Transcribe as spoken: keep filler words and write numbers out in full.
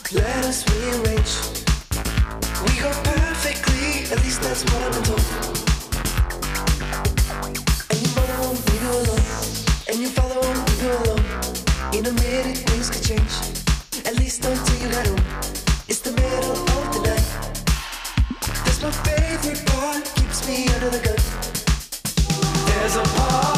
Let us rearrange. We go perfectly, at least that's what I've been told. And your mother won't leave you alone, and your father won't leave you alone. In a minute things could change, at least until you get home. It's the middle of the night. That's my favorite part, keeps me under the gun. There's a part